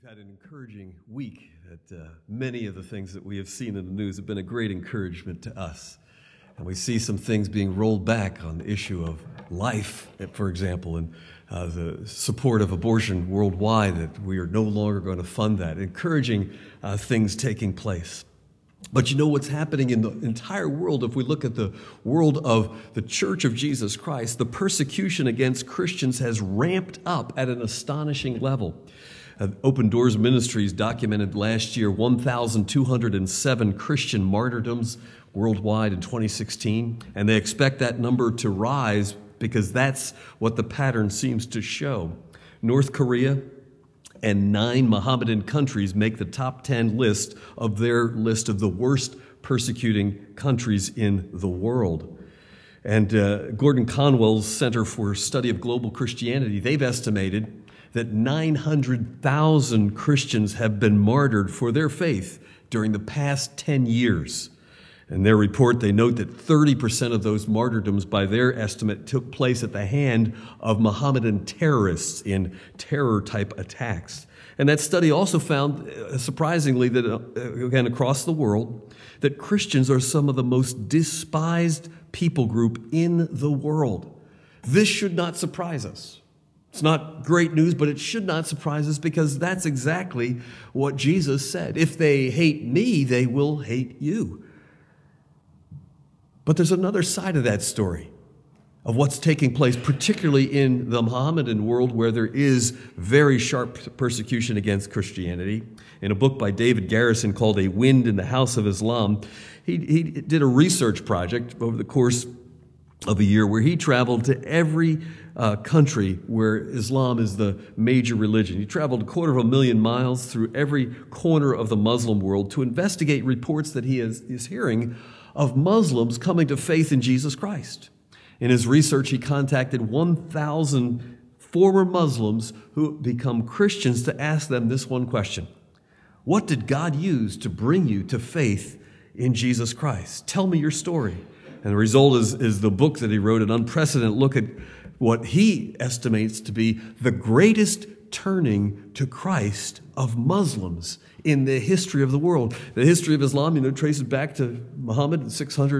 Had an encouraging week that many of the things that we have seen in the news have been a great encouragement to us. And we see some things being rolled back on the issue of life, for example, and the support of abortion worldwide, that we are no longer going to fund that, encouraging things taking place. But you know what's happening in the entire world? If we look at the world of the Church of Jesus Christ, the persecution against Christians has ramped up at an astonishing level. Open Doors Ministries documented last year 1,207 Christian martyrdoms worldwide in 2016, and they expect that number to rise because that's what the pattern seems to show. North Korea and 9 Mohammedan countries make the top 10 list of their list of the worst persecuting countries in the world. And Gordon Conwell's Center for Study of Global Christianity, they've estimated that 900,000 Christians have been martyred for their faith during the past 10 years. In their report, they note that 30% of those martyrdoms, by their estimate, took place at the hand of Mohammedan terrorists in terror-type attacks. And that study also found, surprisingly, that again, across the world, that Christians are some of the most despised people group in the world. This should not surprise us. It's not great news, but it should not surprise us because that's exactly what Jesus said. If they hate me, they will hate you. But there's another side of that story, of what's taking place, particularly in the Mohammedan world, where there is very sharp persecution against Christianity. In a book by David Garrison called A Wind in the House of Islam, he did a research project over the course of a year where he traveled to every country where Islam is the major religion. He traveled 250,000 miles through every corner of the Muslim world to investigate reports that he is hearing of Muslims coming to faith in Jesus Christ. In his research, he contacted 1,000 former Muslims who become Christians to ask them this one question: what did God use to bring you to faith in Jesus Christ? Tell me your story. And the result is the book that he wrote, an unprecedented look at what he estimates to be the greatest turning to Christ of Muslims in the history of the world. The history of Islam, traces back to Muhammad in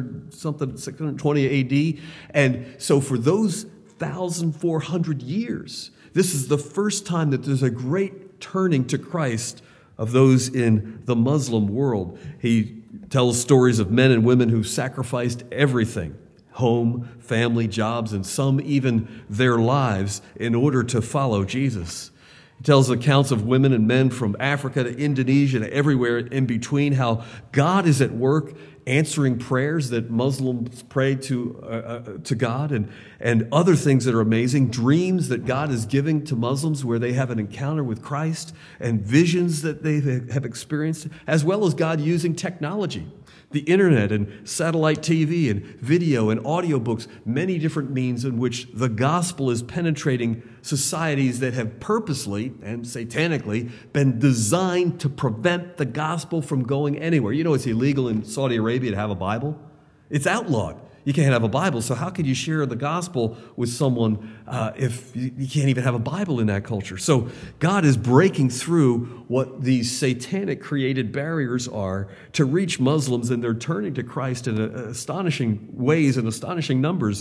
620 AD. And so for those 1,400 years, this is the first time that there's a great turning to Christ of those in the Muslim world. He tells stories of men and women who sacrificed everything: home, family, jobs, and some even their lives in order to follow Jesus. He tells accounts of women and men from Africa to Indonesia to everywhere in between, how God is at work answering prayers that Muslims pray to God, and other things that are amazing, dreams that God is giving to Muslims where they have an encounter with Christ, and visions that they have experienced, as well as God using technology, the internet and satellite TV and video and audiobooks, many different means in which the gospel is penetrating societies that have purposely and satanically been designed to prevent the gospel from going anywhere. You know, it's illegal in Saudi Arabia to have a Bible. It's outlawed. You can't have a Bible, so how could you share the gospel with someone if you can't even have a Bible in that culture? So God is breaking through what these satanic created barriers are to reach Muslims, and they're turning to Christ in astonishing ways and astonishing numbers.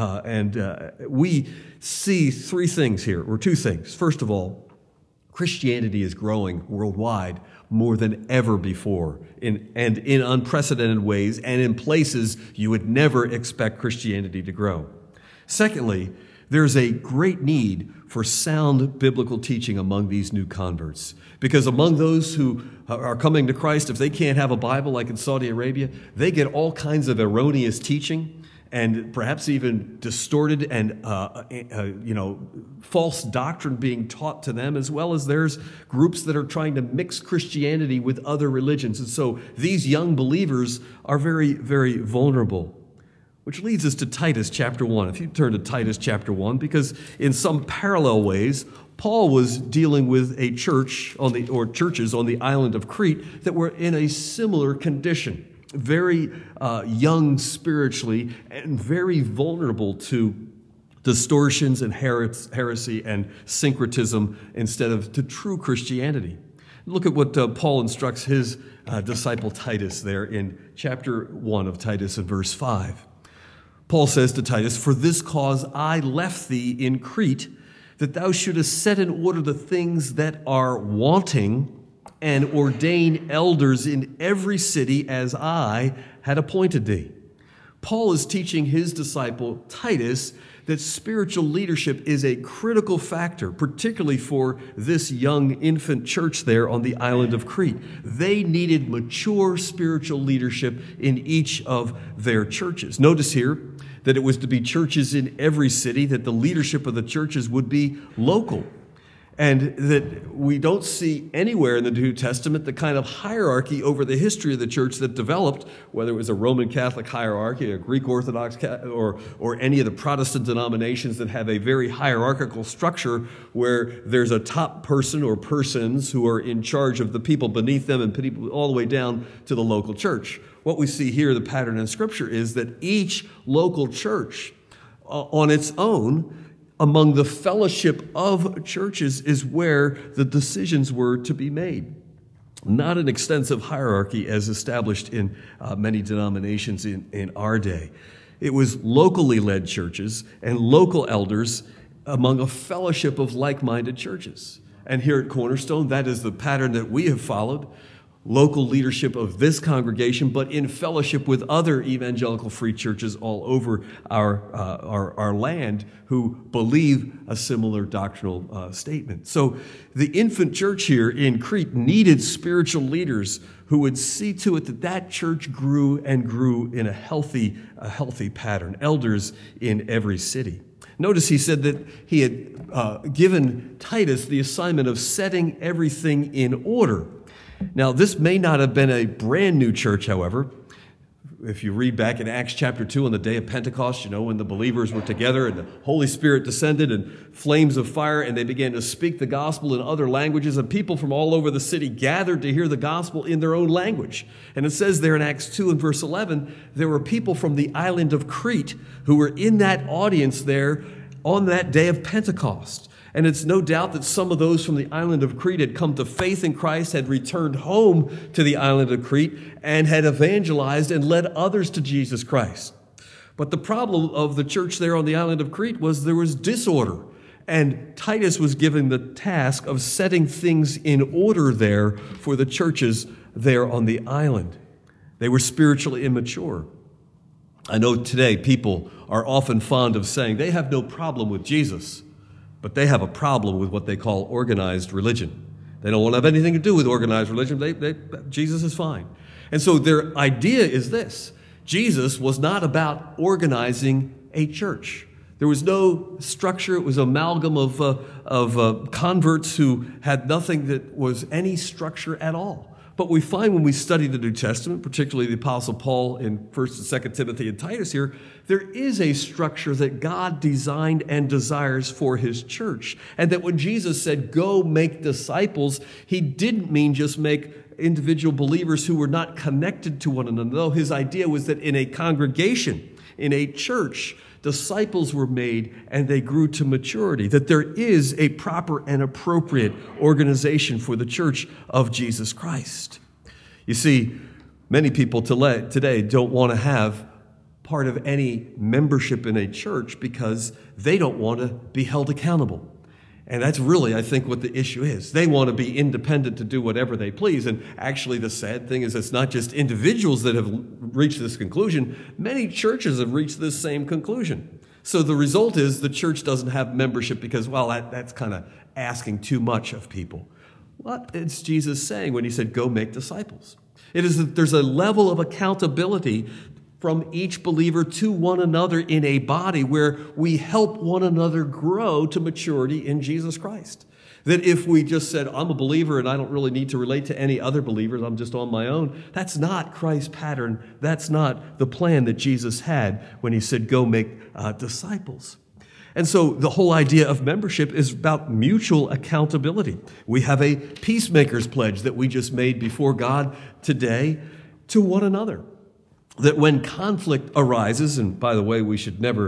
We see 3 things here, or 2 things. First of all, Christianity is growing worldwide more than ever before, in unprecedented ways and in places you would never expect Christianity to grow. Secondly, there's a great need for sound biblical teaching among these new converts, because among those who are coming to Christ, if they can't have a Bible like in Saudi Arabia, they get all kinds of erroneous teaching and perhaps even distorted and false doctrine being taught to them, as well as there's groups that are trying to mix Christianity with other religions. And so these young believers are very, very vulnerable. Which leads us to Titus chapter 1. If you turn to Titus chapter 1, because in some parallel ways, Paul was dealing with a church churches on the island of Crete that were in a similar condition. Very young spiritually and very vulnerable to distortions and heresy and syncretism instead of to true Christianity. Look at what Paul instructs his disciple Titus there in chapter 1 of Titus and verse 5. Paul says to Titus, "For this cause I left thee in Crete, that thou shouldest set in order the things that are wanting, and ordain elders in every city as I had appointed thee." Paul is teaching his disciple Titus that spiritual leadership is a critical factor, particularly for this young infant church there on the island of Crete. They needed mature spiritual leadership in each of their churches. Notice here that it was to be churches in every city, that the leadership of the churches would be local. And that we don't see anywhere in the New Testament the kind of hierarchy over the history of the church that developed, whether it was a Roman Catholic hierarchy, a Greek Orthodox, or any of the Protestant denominations that have a very hierarchical structure where there's a top person or persons who are in charge of the people beneath them and people all the way down to the local church. What we see here, the pattern in Scripture, is that each local church on its own, among the fellowship of churches, is where the decisions were to be made. Not an extensive hierarchy as established in many denominations in our day. It was locally led churches and local elders among a fellowship of like-minded churches. And here at Cornerstone, that is the pattern that we have followed. Local leadership of this congregation, but in fellowship with other evangelical free churches all over our land who believe a similar doctrinal statement. So the infant church here in Crete needed spiritual leaders who would see to it that that church grew and grew in a healthy pattern. Elders in every city. Notice he said that he had given Titus the assignment of setting everything in order. Now, this may not have been a brand new church, however. If you read back in Acts chapter 2 on the day of Pentecost, when the believers were together and the Holy Spirit descended and flames of fire, and they began to speak the gospel in other languages, and people from all over the city gathered to hear the gospel in their own language. And it says there in Acts 2 and verse 11, there were people from the island of Crete who were in that audience there on that day of Pentecost. And it's no doubt that some of those from the island of Crete had come to faith in Christ, had returned home to the island of Crete, and had evangelized and led others to Jesus Christ. But the problem of the church there on the island of Crete was there was disorder. And Titus was given the task of setting things in order there for the churches there on the island. They were spiritually immature. I know today people are often fond of saying they have no problem with Jesus, but they have a problem with what they call organized religion. They don't want to have anything to do with organized religion. Jesus is fine. And so their idea is this: Jesus was not about organizing a church. There was no structure. It was an amalgam of converts who had nothing that was any structure at all. But we find when we study the New Testament, particularly the Apostle Paul in 1st and 2nd Timothy and Titus here, there is a structure that God designed and desires for his church. And that when Jesus said, "Go make disciples," he didn't mean just make individual believers who were not connected to one another. No, his idea was that in a congregation, in a church, disciples were made and they grew to maturity, that there is a proper and appropriate organization for the church of Jesus Christ. You see, many people today don't want to have part of any membership in a church because they don't want to be held accountable. And that's really, I think, what the issue is. They want to be independent to do whatever they please. And actually, the sad thing is it's not just individuals that have reached this conclusion. Many churches have reached this same conclusion. So the result is the church doesn't have membership because, well, that's kind of asking too much of people. What is Jesus saying when he said, "Go make disciples"? It is that there's a level of accountability from each believer to one another in a body where we help one another grow to maturity in Jesus Christ. That if we just said, "I'm a believer and I don't really need to relate to any other believers, I'm just on my own," that's not Christ's pattern. That's not the plan that Jesus had when he said, "Go make disciples." And so the whole idea of membership is about mutual accountability. We have a peacemaker's pledge that we just made before God today to one another. That when conflict arises, and by the way, we should never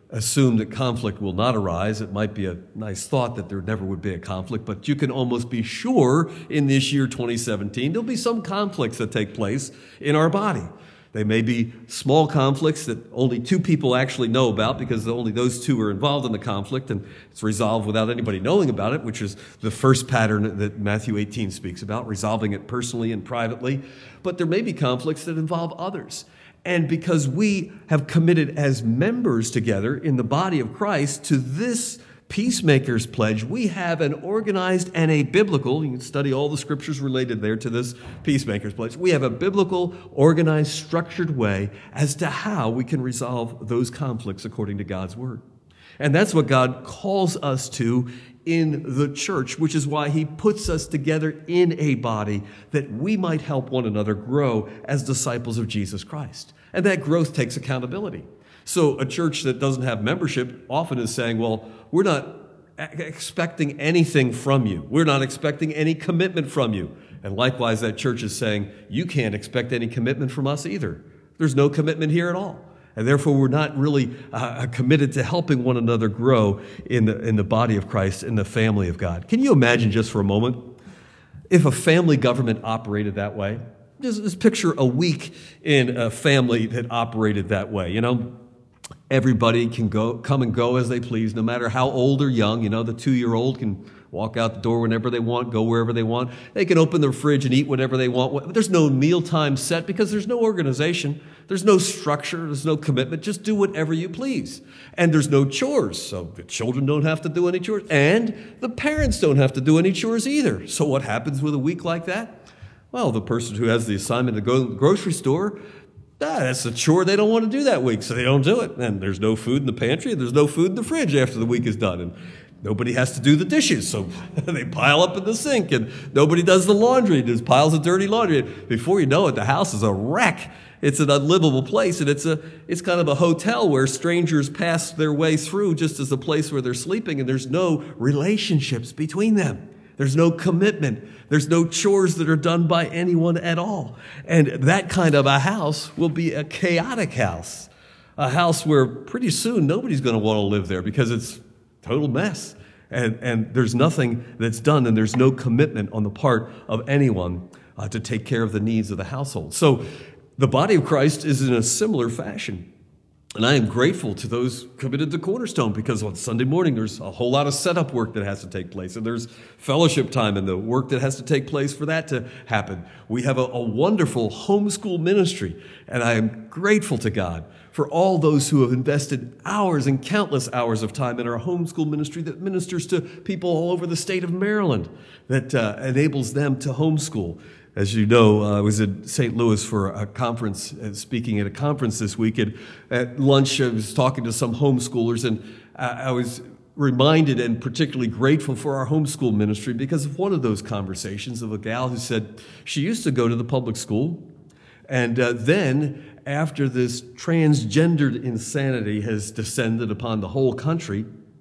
assume that conflict will not arise. It might be a nice thought that there never would be a conflict, but you can almost be sure in this year 2017 there'll be some conflicts that take place in our body. They may be small conflicts that only two people actually know about because only those two are involved in the conflict, and it's resolved without anybody knowing about it, which is the first pattern that Matthew 18 speaks about, resolving it personally and privately. But there may be conflicts that involve others. And because we have committed as members together in the body of Christ to this Peacemakers Pledge, we have an organized and a biblical, you can study all the scriptures related there to this Peacemakers Pledge, we have a biblical, organized, structured way as to how we can resolve those conflicts according to God's word. And that's what God calls us to in the church, which is why he puts us together in a body that we might help one another grow as disciples of Jesus Christ. And that growth takes accountability. So a church that doesn't have membership often is saying, well, we're not expecting anything from you. We're not expecting any commitment from you. And likewise, that church is saying, you can't expect any commitment from us either. There's no commitment here at all. And therefore, we're not really committed to helping one another grow in the body of Christ, in the family of God. Can you imagine just for a moment if a family government operated that way? Just picture a week in a family that operated that way. You know, everybody can come and go as they please, no matter how old or young. You know, the 2-year-old can walk out the door whenever they want, go wherever they want. They can open their fridge and eat whatever they want. There's no mealtime set because there's no organization. There's no structure. There's no commitment. Just do whatever you please. And there's no chores. So the children don't have to do any chores. And the parents don't have to do any chores either. So what happens with a week like that? Well, the person who has the assignment to go to the grocery store, that's a chore they don't want to do that week, so they don't do it. And there's no food in the pantry, and there's no food in the fridge after the week is done. And nobody has to do the dishes, so they pile up in the sink, and nobody does the laundry. There's piles of dirty laundry. Before you know it, the house is a wreck. It's an unlivable place, and it's kind of a hotel where strangers pass their way through just as a place where they're sleeping, and there's no relationships between them. There's no commitment. There's no chores that are done by anyone at all. And that kind of a house will be a chaotic house, a house where pretty soon nobody's going to want to live there because it's a total mess. And there's nothing that's done, and there's no commitment on the part of anyone to take care of the needs of the household. So the body of Christ is in a similar fashion. And I am grateful to those committed to Cornerstone because on Sunday morning there's a whole lot of setup work that has to take place, and there's fellowship time and the work that has to take place for that to happen. We have a wonderful homeschool ministry, and I am grateful to God for all those who have invested hours and countless hours of time in our homeschool ministry that ministers to people all over the state of Maryland, that enables them to homeschool. As you know, I was in St. Louis for a conference, speaking at a conference this week. And at lunch, I was talking to some homeschoolers, and I was reminded and particularly grateful for our homeschool ministry because of one of those conversations of a gal who said she used to go to the public school. And then, after this transgendered insanity has descended upon the whole country,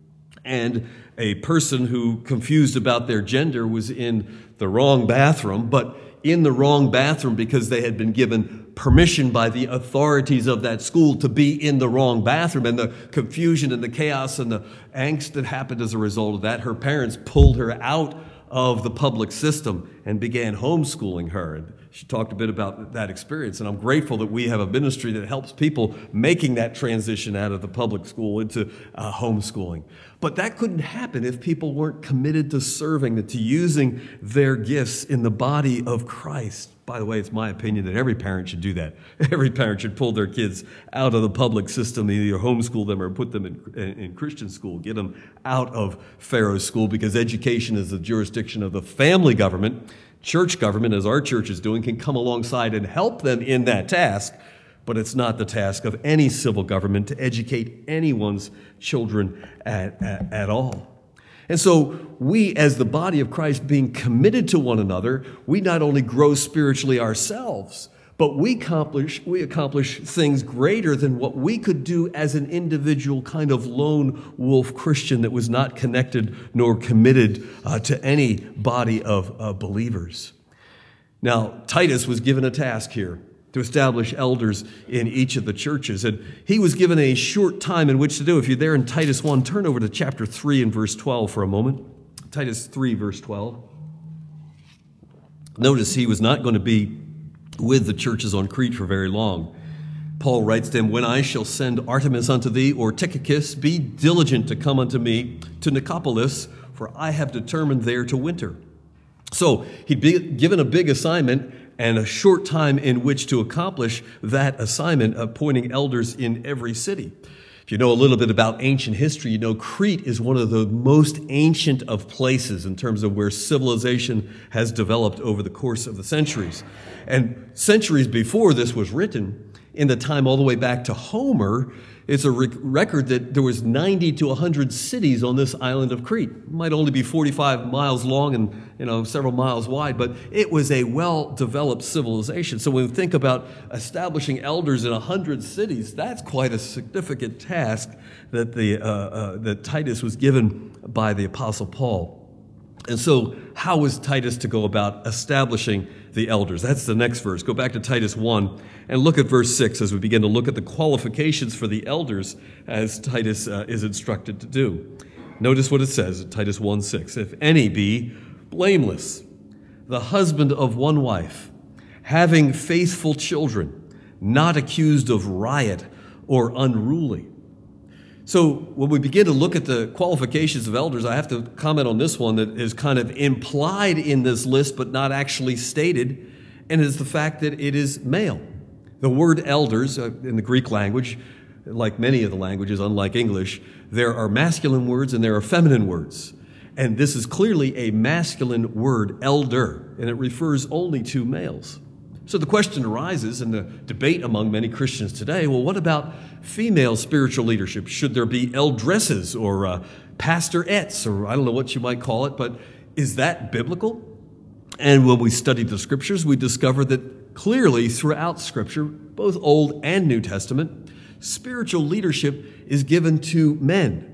and a person who, confused about their gender, was in the wrong bathroom, but in the wrong bathroom because they had been given permission by the authorities of that school to be in the wrong bathroom, and the confusion and the chaos and the angst that happened as a result of that, her parents pulled her out of the public system and began homeschooling her. And she talked a bit about that experience, and I'm grateful that we have a ministry that helps people making that transition out of the public school into homeschooling. But that couldn't happen if people weren't committed to serving, to using their gifts in the body of Christ. By the way, it's my opinion that every parent should do that. Every parent should pull their kids out of the public system, either homeschool them or put them in Christian school, get them out of Pharaoh's school, because education is the jurisdiction of the family government. Church government, as our church is doing, can come alongside and help them in that task, but it's not the task of any civil government to educate anyone's children at all. And so we, as the body of Christ, being committed to one another, we not only grow spiritually ourselves, but we accomplish things greater than what we could do as an individual kind of lone wolf Christian that was not connected nor committed to any body of believers. Now, Titus was given a task here. to establish elders in each of the churches. And he was given a short time in which to do. If you're there in Titus 1, turn over to chapter 3 and verse 12 for a moment. Titus 3, verse 12. Notice he was not going to be with the churches on Crete for very long. Paul writes to him, "When I shall send Artemas unto thee, or Tychicus, be diligent to come unto me to Nicopolis, for I have determined there to winter." So he'd be given a big assignment and a short time in which to accomplish that assignment, appointing elders in every city. If you know a little bit about ancient history, you know Crete is one of the most ancient of places in terms of where civilization has developed over the course of the centuries. And centuries before this was written, in the time all the way back to Homer, it's a record that there was 90 to 100 cities on this island of Crete. It might only be 45 miles long and several miles wide, but it was a well-developed civilization. So when we think about establishing elders in 100 cities, that's quite a significant task that that Titus was given by the Apostle Paul. And so how was Titus to go about establishing the elders? That's the next verse. Go back to Titus 1 and look at verse 6 as we begin to look at the qualifications for the elders as Titus is instructed to do. Notice what it says in Titus 1:6. "If any be blameless, the husband of one wife, having faithful children, not accused of riot or unruly." So when we begin to look at the qualifications of elders, I have to comment on this one that is kind of implied in this list but not actually stated, and it is the fact that it is male. The word elders in the Greek language, like many of the languages, unlike English, there are masculine words and there are feminine words. And this is clearly a masculine word, elder, and it refers only to males. So the question arises in the debate among many Christians today, well, what about female spiritual leadership? Should there be eldresses or pastorettes, or I don't know what you might call it, but is that biblical? And when we study the scriptures, we discover that clearly throughout Scripture, both Old and New Testament, spiritual leadership is given to men.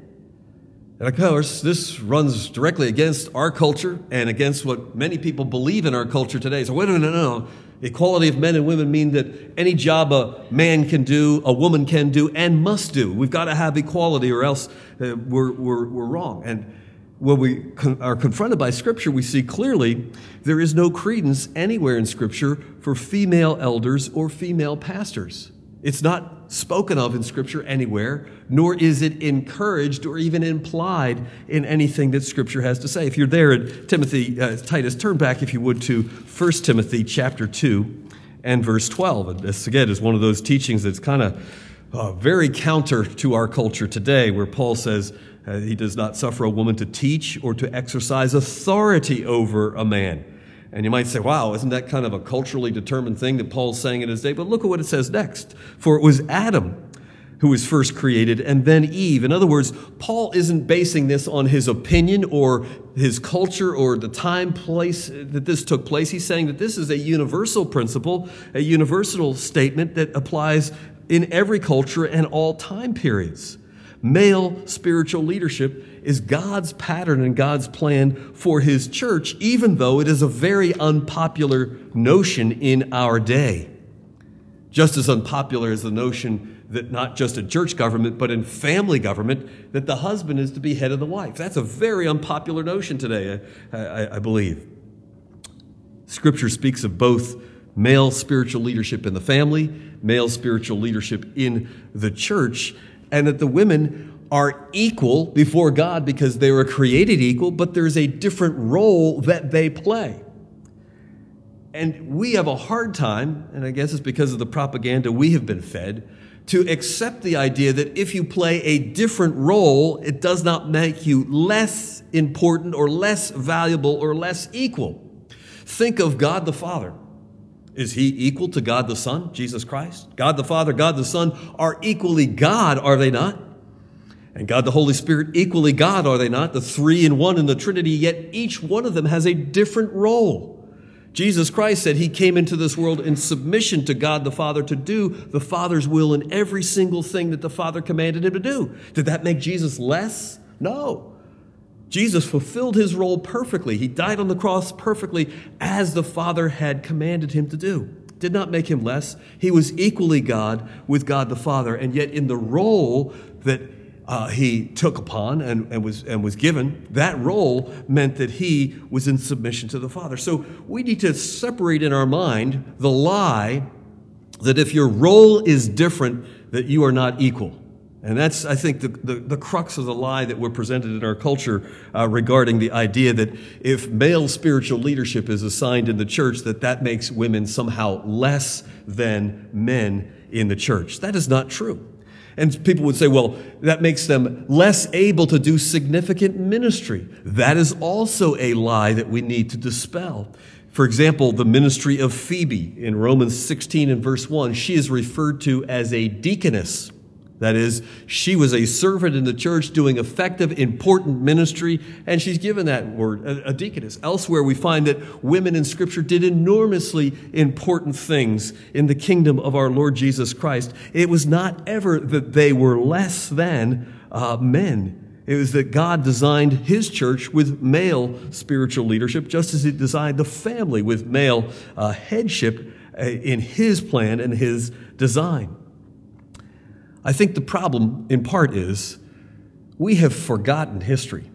And of course, this runs directly against our culture and against what many people believe in our culture today. So wait a minute, no. Equality of men and women mean that any job a man can do, a woman can do, and must do. We've got to have equality or else we're wrong. And when we are confronted by Scripture, we see clearly there is no credence anywhere in Scripture for female elders or female pastors. It's not spoken of in Scripture anywhere, nor is it encouraged or even implied in anything that Scripture has to say. If you're there at Titus, turn back, if you would, to 1 Timothy chapter 2 and verse 12. And this, again, is one of those teachings that's kind of very counter to our culture today, where Paul says he does not suffer a woman to teach or to exercise authority over a man. And you might say, wow, isn't that kind of a culturally determined thing that Paul's saying in his day? But look at what it says next. "For it was Adam who was first created, and then Eve." In other words, Paul isn't basing this on his opinion or his culture or the time, place that this took place. He's saying that this is a universal principle, a universal statement that applies in every culture and all time periods. Male spiritual leadership is God's pattern and God's plan for his church, even though it is a very unpopular notion in our day. Just as unpopular as the notion that not just in church government, but in family government, that the husband is to be head of the wife. That's a very unpopular notion today, I believe. Scripture speaks of both male spiritual leadership in the family, male spiritual leadership in the church, and that the women are equal before God because they were created equal, but there's a different role that they play. And we have a hard time, and I guess it's because of the propaganda we have been fed, to accept the idea that if you play a different role, it does not make you less important or less valuable or less equal. Think of God the Father. Is he equal to God the Son, Jesus Christ? God the Father, God the Son are equally God, are they not? And God the Holy Spirit equally God, are they not? The three in one in the Trinity, yet each one of them has a different role. Jesus Christ said he came into this world in submission to God the Father to do the Father's will in every single thing that the Father commanded him to do. Did that make Jesus less? No. Jesus fulfilled his role perfectly. He died on the cross perfectly as the Father had commanded him to do. did not make him less. He was equally God with God the Father, and yet in the role that he took upon and was given, that role meant that he was in submission to the Father. So we need to separate in our mind the lie that if your role is different, that you are not equal. And that's, I think, the crux of the lie that we're presented in our culture regarding the idea that if male spiritual leadership is assigned in the church, that makes women somehow less than men in the church. That is not true. And people would say, well, that makes them less able to do significant ministry. That is also a lie that we need to dispel. For example, the ministry of Phoebe in Romans 16 and verse 1, she is referred to as a deaconess. That is, she was a servant in the church doing effective, important ministry, and she's given that word, a deaconess. Elsewhere, we find that women in Scripture did enormously important things in the kingdom of our Lord Jesus Christ. It was not ever that they were less than men. It was that God designed his church with male spiritual leadership, just as he designed the family with male headship in his plan and his design. I think the problem, in part, is we have forgotten history.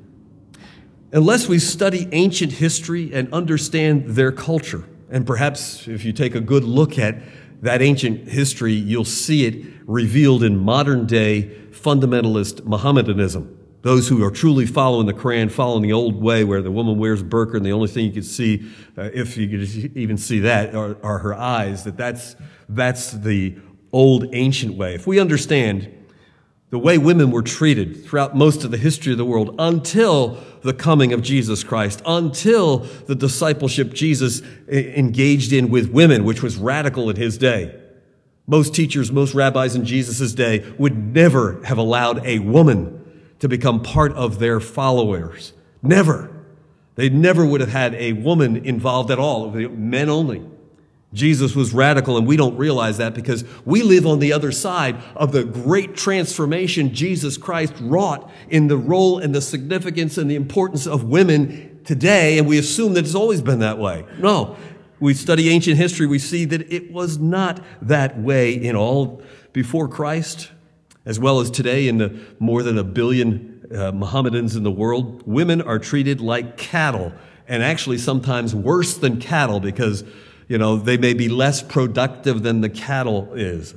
Unless we study ancient history and understand their culture, and perhaps if you take a good look at that ancient history, you'll see it revealed in modern-day fundamentalist Mohammedanism. Those who are truly following the Quran, following the old way where the woman wears burqa and the only thing you can see, if you could even see that, are her eyes, that's the old ancient way. If we understand the way women were treated throughout most of the history of the world until the coming of Jesus Christ, until the discipleship Jesus engaged in with women, which was radical in his day. Most teachers, most rabbis in Jesus' day would never have allowed a woman to become part of their followers. Never. They never would have had a woman involved at all, men only. Jesus was radical, and we don't realize that because we live on the other side of the great transformation Jesus Christ wrought in the role and the significance and the importance of women today, and we assume that it's always been that way. No. We study ancient history, we see that it was not that way in all before Christ, as well as today in the more than 1 billion Mohammedans in the world. Women are treated like cattle, and actually sometimes worse than cattle because they may be less productive than the cattle is.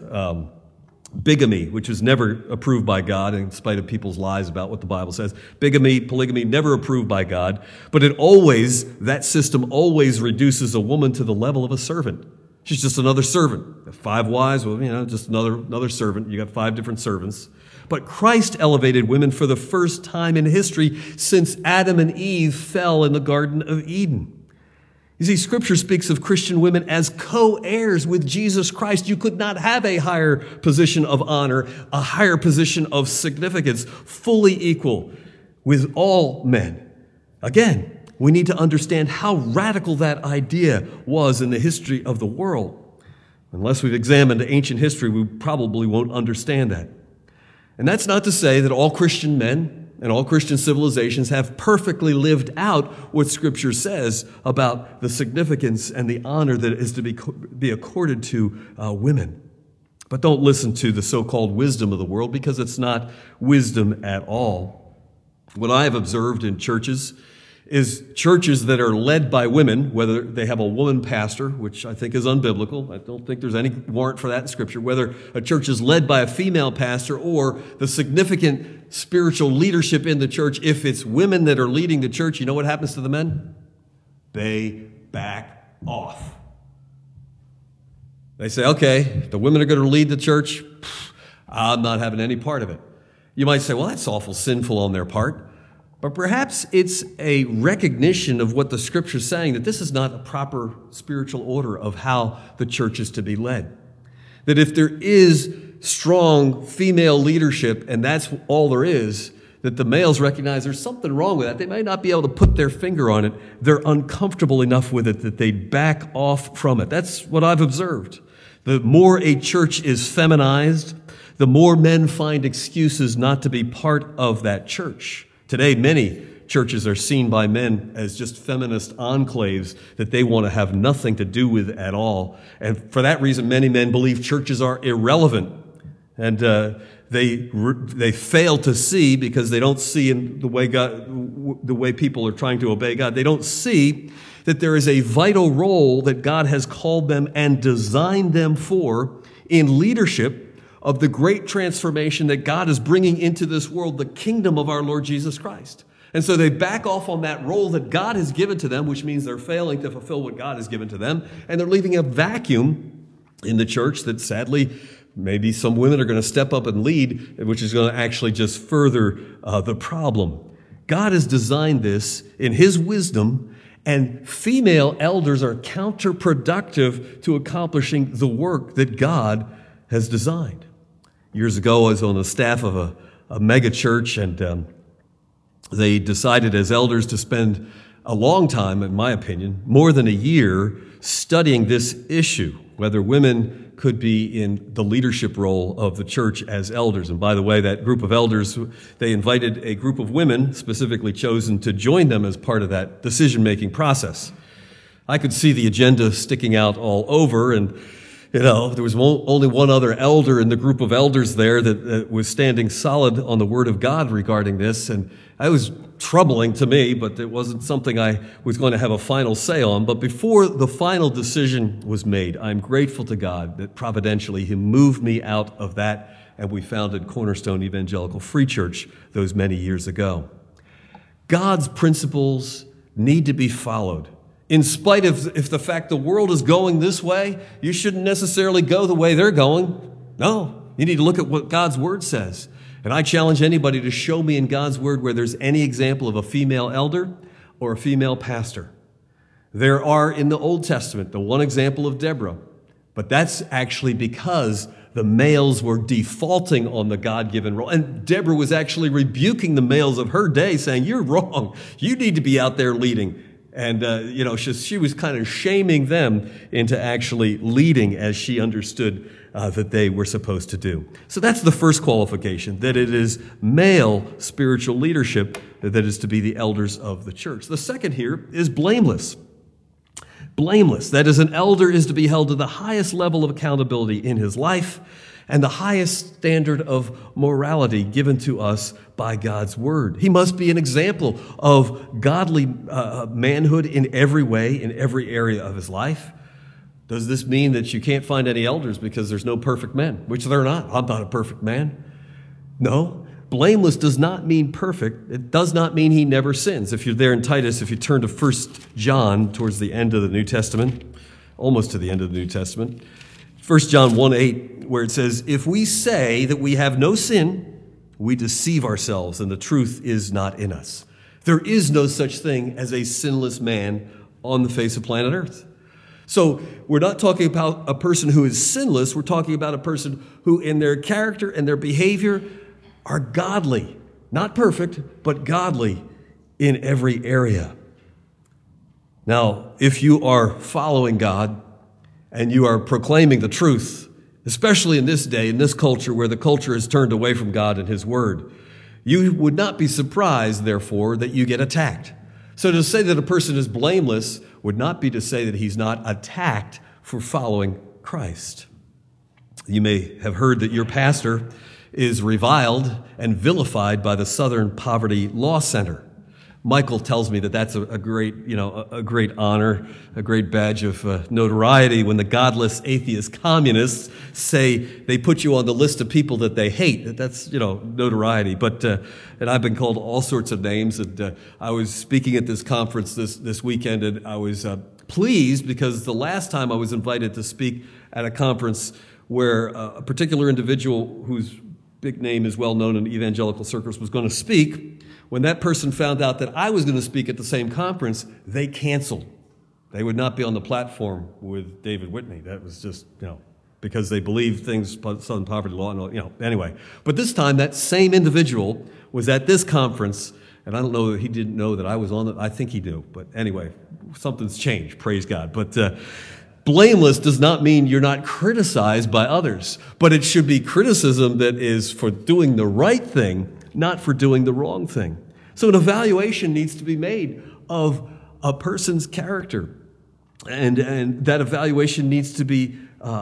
Bigamy, which was never approved by God in spite of people's lies about what the Bible says. Bigamy, polygamy, never approved by God. But that system always reduces a woman to the level of a servant. She's just another servant. 5 wives, just another servant. You got 5 different servants. But Christ elevated women for the first time in history since Adam and Eve fell in the Garden of Eden. You see, Scripture speaks of Christian women as co-heirs with Jesus Christ. You could not have a higher position of honor, a higher position of significance, fully equal with all men. Again, we need to understand how radical that idea was in the history of the world. Unless we've examined ancient history, we probably won't understand that. And that's not to say that all Christian men and all Christian civilizations have perfectly lived out what Scripture says about the significance and the honor that is to be accorded to women. But don't listen to the so-called wisdom of the world because it's not wisdom at all. What I have observed in churches is churches that are led by women, whether they have a woman pastor, which I think is unbiblical. I don't think there's any warrant for that in Scripture. Whether a church is led by a female pastor or the significant spiritual leadership in the church, if it's women that are leading the church, you know what happens to the men? They back off. They say, okay, if the women are going to lead the church, I'm not having any part of it. You might say, well, that's awful sinful on their part. But perhaps it's a recognition of what the Scripture is saying, that this is not a proper spiritual order of how the church is to be led. That if there is strong female leadership, and that's all there is, that the males recognize there's something wrong with that. They may not be able to put their finger on it. They're uncomfortable enough with it that they back off from it. That's what I've observed. The more a church is feminized, the more men find excuses not to be part of that church. Today, many churches are seen by men as just feminist enclaves that they want to have nothing to do with at all. And for that reason, many men believe churches are irrelevant. And they fail to see, because they don't see in the way people are trying to obey God. They don't see that there is a vital role that God has called them and designed them for in leadership of the great transformation that God is bringing into this world, the kingdom of our Lord Jesus Christ. And so they back off on that role that God has given to them, which means they're failing to fulfill what God has given to them, and they're leaving a vacuum in the church that sadly maybe some women are going to step up and lead, which is going to actually just further the problem. God has designed this in His wisdom, and female elders are counterproductive to accomplishing the work that God has designed. Years ago, I was on the staff of a mega church, and they decided as elders to spend a long time, in my opinion, more than a year, studying this issue, whether women could be in the leadership role of the church as elders. And by the way, that group of elders, they invited a group of women, specifically chosen, to join them as part of that decision-making process. I could see the agenda sticking out all over, and there was only one other elder in the group of elders there that was standing solid on the Word of God regarding this, and it was troubling to me, but it wasn't something I was going to have a final say on. But before the final decision was made, I'm grateful to God that providentially He moved me out of that, and we founded Cornerstone Evangelical Free Church those many years ago. God's principles need to be followed. In spite of if the fact the world is going this way, you shouldn't necessarily go the way they're going. No, you need to look at what God's Word says. And I challenge anybody to show me in God's Word where there's any example of a female elder or a female pastor. There are in the Old Testament, the one example of Deborah, but that's actually because the males were defaulting on the God-given role. And Deborah was actually rebuking the males of her day, saying, "You're wrong. You need to be out there leading." And, she was kind of shaming them into actually leading as she understood that they were supposed to do. So that's the first qualification, that it is male spiritual leadership that is to be the elders of the church. The second here is blameless. Blameless. That is, an elder is to be held to the highest level of accountability in his life and the highest standard of morality given to us by God's Word. He must be an example of godly manhood in every way, in every area of his life. Does this mean that you can't find any elders because there's no perfect men? Which they're not. I'm not a perfect man. No. Blameless does not mean perfect. It does not mean he never sins. If you're there in Titus, if you turn to 1 John towards the end of the New Testament, almost to the end of the New Testament, 1 John 1:8, where it says, "If we say that we have no sin, we deceive ourselves, and the truth is not in us." There is no such thing as a sinless man on the face of planet Earth. So we're not talking about a person who is sinless. We're talking about a person who in their character and their behavior are godly. Not perfect, but godly in every area. Now, if you are following God and you are proclaiming the truth, especially in this day, in this culture where the culture has turned away from God and His Word, you would not be surprised, therefore, that you get attacked. So to say that a person is blameless would not be to say that he's not attacked for following Christ. You may have heard that your pastor is reviled and vilified by the Southern Poverty Law Center. Michael tells me that that's a great honor, a great badge of notoriety when the godless atheist communists say they put you on the list of people that they hate. That's, notoriety. But, and I've been called all sorts of names. And I was speaking at this conference this weekend, and I was pleased because the last time I was invited to speak at a conference where a particular individual whose big name is well known in evangelical circles was going to speak, when that person found out that I was going to speak at the same conference, they canceled. They would not be on the platform with David Whitney. That was just, because they believed things, Southern Poverty Law, anyway. But this time, that same individual was at this conference, and I don't know that he didn't know that I was on it. I think he knew. But anyway, something's changed, praise God. But blameless does not mean you're not criticized by others, but it should be criticism that is for doing the right thing, not for doing the wrong thing. So an evaluation needs to be made of a person's character. And that evaluation needs to be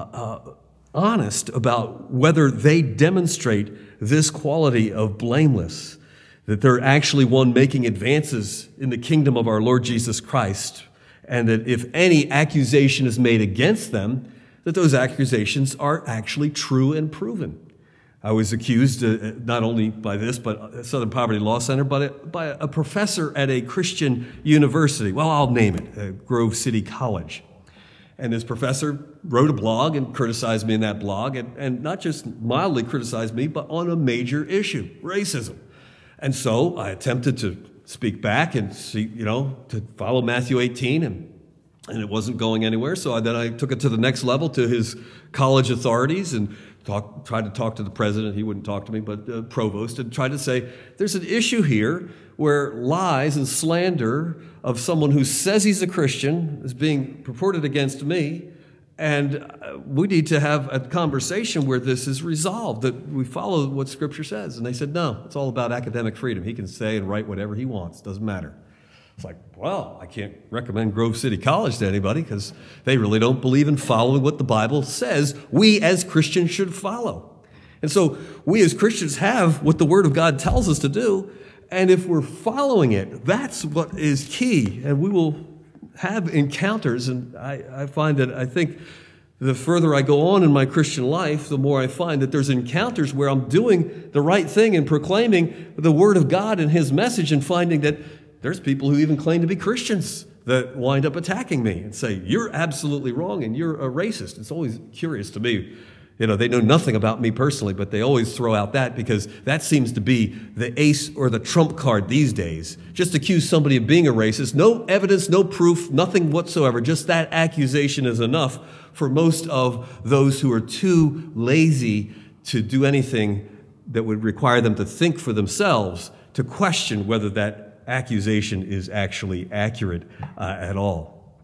honest about whether they demonstrate this quality of blameless, that they're actually one making advances in the kingdom of our Lord Jesus Christ, and that if any accusation is made against them, that those accusations are actually true and proven. I was accused, not only by this, but Southern Poverty Law Center, but by a professor at a Christian university. Well, I'll name it, Grove City College. And this professor wrote a blog and criticized me in that blog, and not just mildly criticized me, but on a major issue, racism. And so I attempted to speak back and see, to follow Matthew 18, and it wasn't going anywhere. So then I took it to the next level, to his college authorities, and tried to talk to the president. He wouldn't talk to me, but the provost, and tried to say, there's an issue here where lies and slander of someone who says he's a Christian is being purported against me, and we need to have a conversation where this is resolved, that we follow what Scripture says. And they said, no, it's all about academic freedom. He can say and write whatever he wants. Doesn't matter. It's like, well, I can't recommend Grove City College to anybody because they really don't believe in following what the Bible says we as Christians should follow. And so we as Christians have what the Word of God tells us to do, and if we're following it, that's what is key. And we will have encounters, and I find that I think the further I go on in my Christian life, the more I find that there's encounters where I'm doing the right thing and proclaiming the Word of God and His message, and finding that there's people who even claim to be Christians that wind up attacking me and say, you're absolutely wrong and you're a racist. It's always curious to me. They know nothing about me personally, but they always throw out that because that seems to be the ace or the trump card these days. Just accuse somebody of being a racist. No evidence, no proof, nothing whatsoever. Just that accusation is enough for most of those who are too lazy to do anything that would require them to think for themselves, to question whether that accusation is actually accurate at all.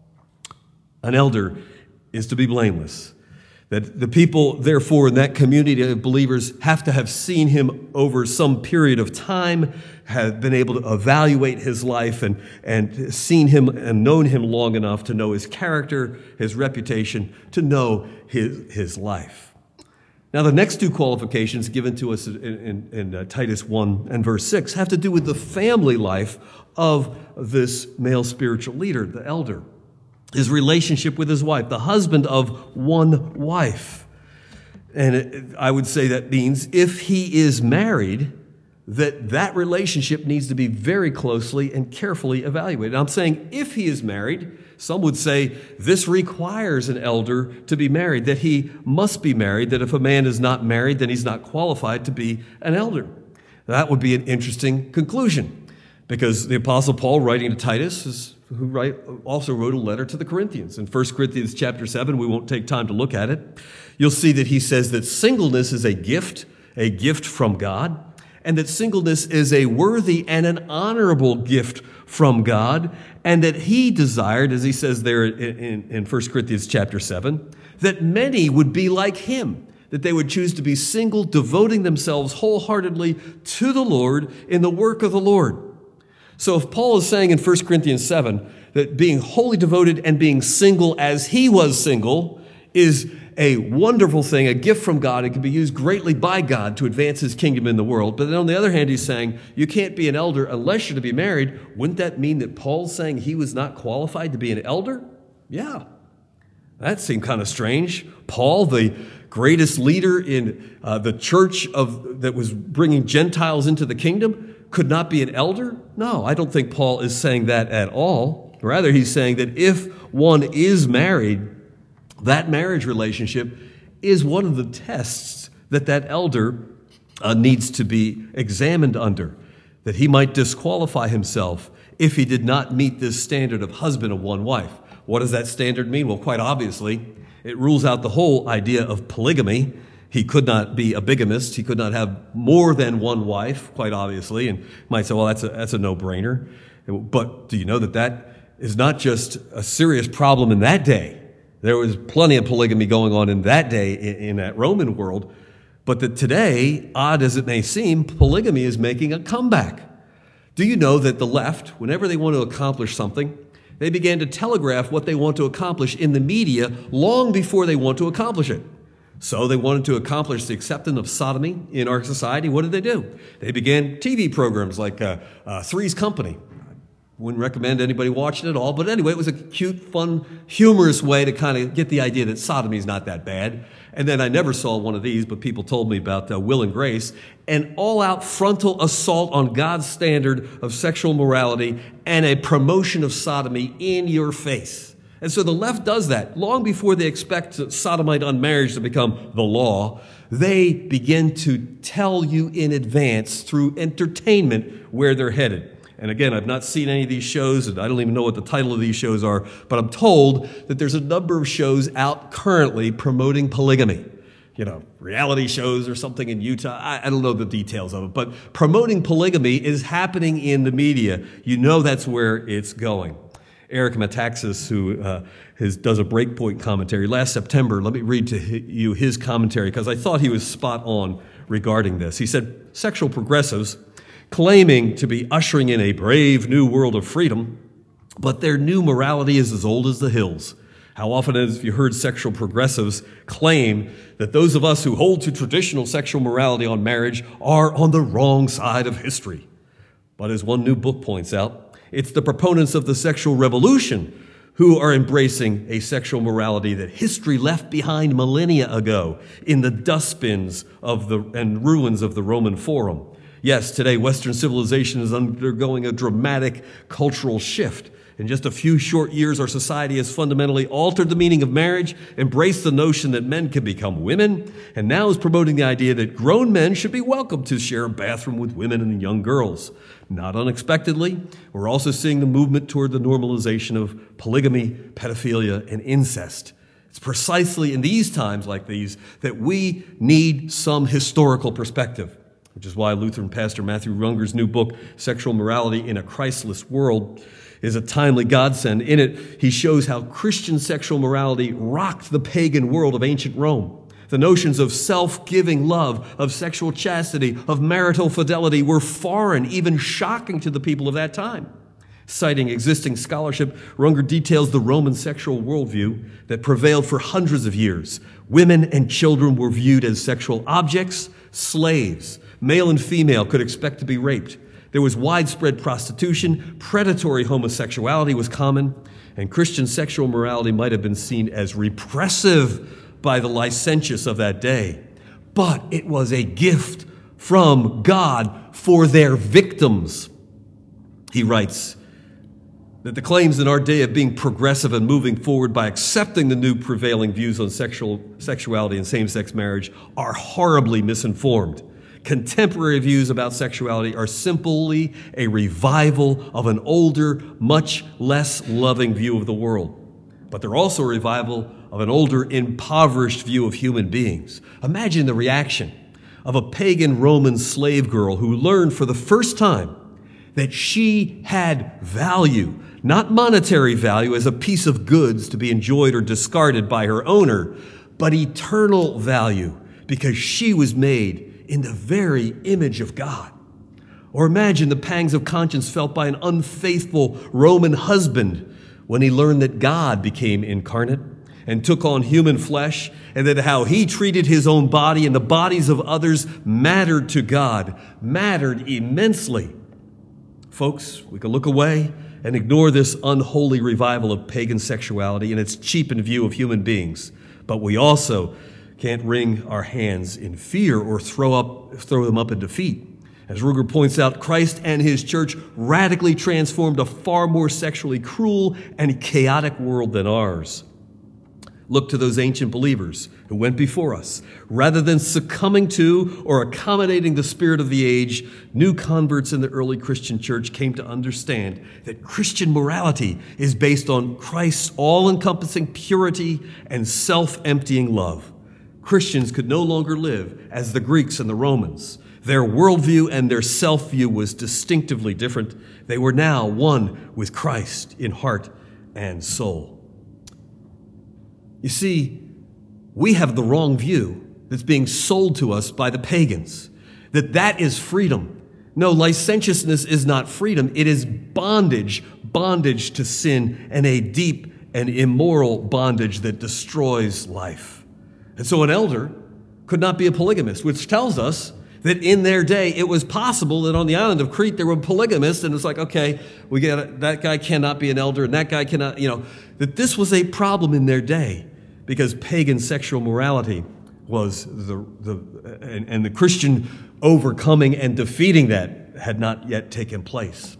An elder is to be blameless. That the people, therefore, in that community of believers have to have seen him over some period of time, have been able to evaluate his life and seen him and known him long enough to know his character, his reputation, to know his life. Now, the next two qualifications given to us in Titus 1 and verse 6 have to do with the family life of this male spiritual leader, the elder. His relationship with his wife, the husband of one wife. And I would say that means if he is married, that relationship needs to be very closely and carefully evaluated. I'm saying if he is married, some would say this requires an elder to be married, that he must be married, that if a man is not married, then he's not qualified to be an elder. That would be an interesting conclusion, because the Apostle Paul, writing to Titus, also wrote a letter to the Corinthians. In 1 Corinthians chapter 7, we won't take time to look at it, you'll see that he says that singleness is a gift from God, and that singleness is a worthy and an honorable gift from God, and that he desired, as he says there in 1 Corinthians chapter 7, that many would be like him, that they would choose to be single, devoting themselves wholeheartedly to the Lord in the work of the Lord. So if Paul is saying in 1 Corinthians 7 that being wholly devoted and being single as he was single is a wonderful thing, a gift from God, it can be used greatly by God to advance his kingdom in the world. But then on the other hand, he's saying you can't be an elder unless you're to be married. Wouldn't that mean that Paul's saying he was not qualified to be an elder? Yeah. That seemed kind of strange. Paul, the greatest leader in the church that was bringing Gentiles into the kingdom, could not be an elder? No, I don't think Paul is saying that at all. Rather, he's saying that if one is married, that marriage relationship is one of the tests that elder needs to be examined under, that he might disqualify himself if he did not meet this standard of husband of one wife. What does that standard mean? Well, quite obviously, it rules out the whole idea of polygamy. He could not be a bigamist. He could not have more than one wife, quite obviously. And you might say, well, that's a no-brainer. But do you know that is not just a serious problem in that day? There was plenty of polygamy going on in that day in that Roman world. But that today, odd as it may seem, polygamy is making a comeback. Do you know that the left, whenever they want to accomplish something, they began to telegraph what they want to accomplish in the media long before they want to accomplish it? So they wanted to accomplish the acceptance of sodomy in our society. What did they do? They began TV programs like Three's Company. Wouldn't recommend anybody watching it all, but anyway, it was a cute, fun, humorous way to kind of get the idea that sodomy is not that bad. And then I never saw one of these, but people told me about Will and Grace, an all-out frontal assault on God's standard of sexual morality and a promotion of sodomy in your face. And so the left does that. Long before they expect sodomite on marriage to become the law, they begin to tell you in advance through entertainment where they're headed. And again, I've not seen any of these shows, and I don't even know what the title of these shows are, but I'm told that there's a number of shows out currently promoting polygamy. You know, reality shows or something in Utah. I don't know the details of it, but promoting polygamy is happening in the media. You know that's where it's going. Eric Metaxas, who does a Breakpoint commentary, last September, let me read to you his commentary, because I thought he was spot on regarding this. He said, sexual progressives claiming to be ushering in a brave new world of freedom, but their new morality is as old as the hills. How often have you heard sexual progressives claim that those of us who hold to traditional sexual morality on marriage are on the wrong side of history? But as one new book points out, it's the proponents of the sexual revolution who are embracing a sexual morality that history left behind millennia ago in the dustbins and ruins of the Roman Forum. Yes, today Western civilization is undergoing a dramatic cultural shift. In just a few short years, our society has fundamentally altered the meaning of marriage, embraced the notion that men can become women, and now is promoting the idea that grown men should be welcome to share a bathroom with women and young girls. Not unexpectedly, we're also seeing the movement toward the normalization of polygamy, pedophilia, and incest. It's precisely in these times like these that we need some historical perspective, which is why Lutheran pastor Matthew Runger's new book, Sexual Morality in a Christless World, is a timely godsend. In it, he shows how Christian sexual morality rocked the pagan world of ancient Rome. The notions of self-giving love, of sexual chastity, of marital fidelity were foreign, even shocking to the people of that time. Citing existing scholarship, Runger details the Roman sexual worldview that prevailed for hundreds of years. Women and children were viewed as sexual objects, slaves. Male and female could expect to be raped. There was widespread prostitution, predatory homosexuality was common, and Christian sexual morality might have been seen as repressive by the licentious of that day. But it was a gift from God for their victims. He writes that the claims in our day of being progressive and moving forward by accepting the new prevailing views on sexuality and same-sex marriage are horribly misinformed. Contemporary views about sexuality are simply a revival of an older, much less loving view of the world. But they're also a revival of an older, impoverished view of human beings. Imagine the reaction of a pagan Roman slave girl who learned for the first time that she had value, not monetary value as a piece of goods to be enjoyed or discarded by her owner, but eternal value because she was made in the very image of God. Or imagine the pangs of conscience felt by an unfaithful Roman husband when he learned that God became incarnate and took on human flesh, and that how he treated his own body and the bodies of others mattered to God, mattered immensely. Folks, we can look away and ignore this unholy revival of pagan sexuality and its cheapened view of human beings, but we also can't wring our hands in fear or throw them up in defeat. As Ruger points out, Christ and his church radically transformed a far more sexually cruel and chaotic world than ours. Look to those ancient believers who went before us. Rather than succumbing to or accommodating the spirit of the age, new converts in the early Christian church came to understand that Christian morality is based on Christ's all-encompassing purity and self-emptying love. Christians could no longer live as the Greeks and the Romans. Their worldview and their self-view was distinctively different. They were now one with Christ in heart and soul. You see, we have the wrong view that's being sold to us by the pagans, that is freedom, No, licentiousness is not freedom. It is bondage, bondage to sin, and a deep and immoral bondage that destroys life. And so an elder could not be a polygamist, which tells us that in their day it was possible that on the island of Crete there were polygamists, and it's like, okay, we get it. That guy cannot be an elder, and that guy cannot, that this was a problem in their day because pagan sexual morality was and the Christian overcoming and defeating that had not yet taken place.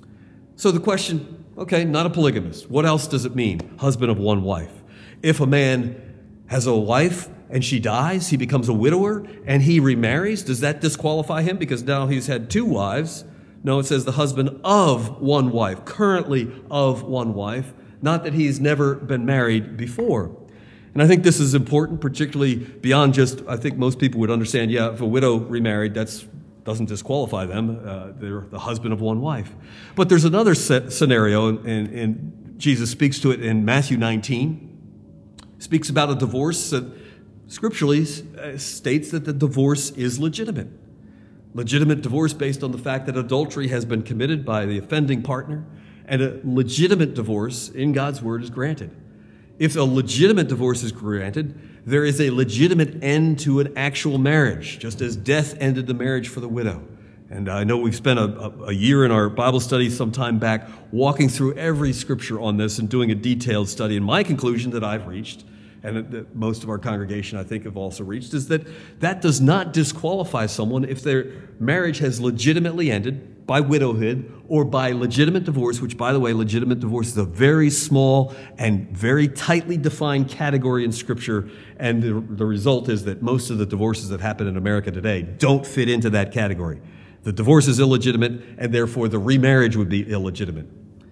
So the question, okay, not a polygamist. What else does it mean? Husband of one wife. If a man has a wife and she dies, he becomes a widower and he remarries, does that disqualify him because now he's had two wives? No, it says the husband of one wife, currently of one wife, not that he's never been married before. And I think this is important, particularly beyond just, I think most people would understand, yeah, if a widow remarried, that doesn't disqualify them. They're the husband of one wife. But there's another scenario, and Jesus speaks to it in Matthew 19. Speaks about a divorce that scripturally states that the divorce is legitimate. Legitimate divorce based on the fact that adultery has been committed by the offending partner, and a legitimate divorce in God's word is granted. If a legitimate divorce is granted, there is a legitimate end to an actual marriage, just as death ended the marriage for the widow. And I know we've spent a year in our Bible study some time back walking through every scripture on this and doing a detailed study. And my conclusion that I've reached, and that most of our congregation I think have also reached, is that that does not disqualify someone if their marriage has legitimately ended by widowhood or by legitimate divorce, which, by the way, legitimate divorce is a very small and very tightly defined category in Scripture, and the result is that most of the divorces that happen in America today don't fit into that category. The divorce is illegitimate, and therefore the remarriage would be illegitimate.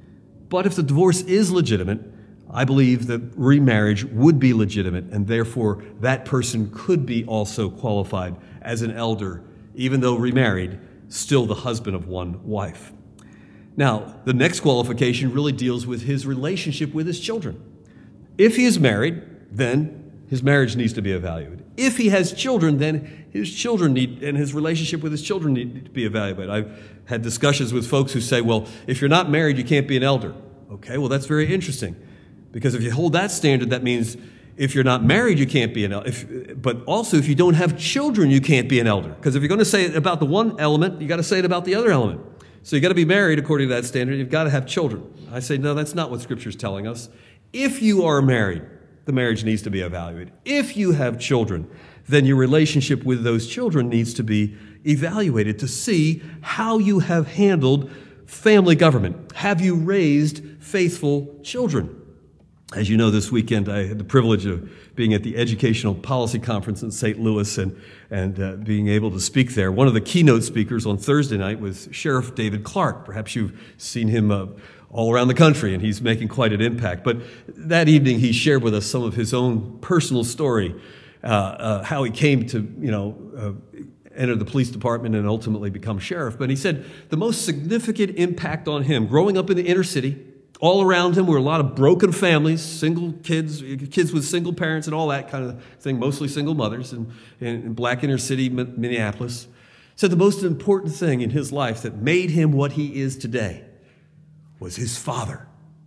But if the divorce is legitimate, I believe that remarriage would be legitimate, and therefore that person could be also qualified as an elder, even though remarried, still the husband of one wife. Now, the next qualification really deals with his relationship with his children. If he is married, then his marriage needs to be evaluated. If he has children, then his children and his relationship with his children need to be evaluated. I've had discussions with folks who say, well, if you're not married, you can't be an elder. Okay, well, that's very interesting. Because if you hold that standard, that means if you're not married, you can't be an elder. But also, if you don't have children, you can't be an elder. Because if you're going to say it about the one element, you got to say it about the other element. So you got to be married according to that standard. You've got to have children. I say, no, that's not what Scripture is telling us. If you are married, the marriage needs to be evaluated. If you have children, then your relationship with those children needs to be evaluated to see how you have handled family government. Have you raised faithful children? As you know, this weekend I had the privilege of being at the Educational Policy Conference in St. Louis and being able to speak there. One of the keynote speakers on Thursday night was Sheriff David Clark. Perhaps you've seen him all around the country, and he's making quite an impact. But that evening he shared with us some of his own personal story, how he came to, enter the police department and ultimately become sheriff. But he said the most significant impact on him, growing up in the inner city, all around him were a lot of broken families, single kids with single parents and all that kind of thing, mostly single mothers in black inner city Minneapolis. Said the most important thing in his life that made him what he is today was his father.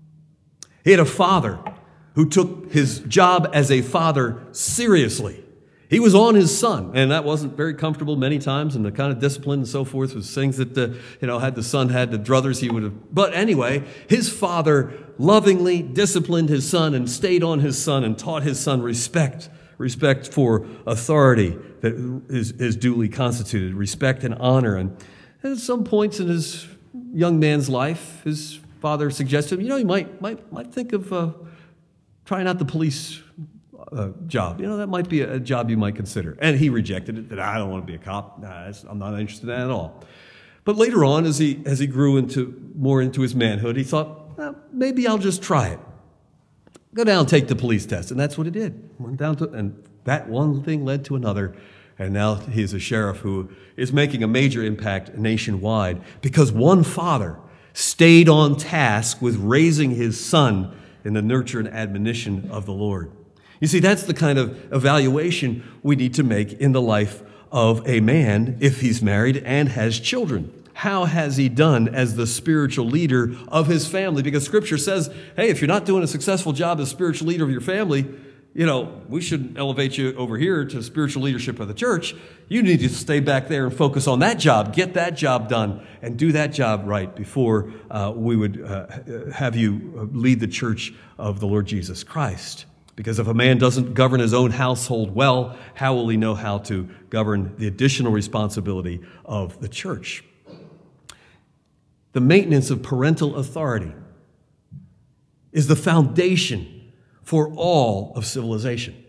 He had a father who took his job as a father seriously. He was on his son, and that wasn't very comfortable many times, and the kind of discipline and so forth was things that, had the son had the druthers, he would have. But anyway, his father lovingly disciplined his son and stayed on his son and taught his son respect for authority that is duly constituted, respect and honor. And at some points in his young man's life, his father suggested, you might think of trying out the police job. That might be a job you might consider. And he rejected it, that I don't want to be a cop. I'm not interested in that at all. But later on, as he grew more into his manhood, he thought, maybe I'll just try it. Go down and take the police test. And that's what he did. And that one thing led to another. And now he's a sheriff who is making a major impact nationwide because one father stayed on task with raising his son in the nurture and admonition of the Lord. You see, that's the kind of evaluation we need to make in the life of a man if he's married and has children. How has he done as the spiritual leader of his family? Because Scripture says, hey, if you're not doing a successful job as spiritual leader of your family, we shouldn't elevate you over here to spiritual leadership of the church. You need to stay back there and focus on that job, get that job done, and do that job right before we would have you lead the church of the Lord Jesus Christ. Because if a man doesn't govern his own household well, how will he know how to govern the additional responsibility of the church? The maintenance of parental authority is the foundation for all of civilization.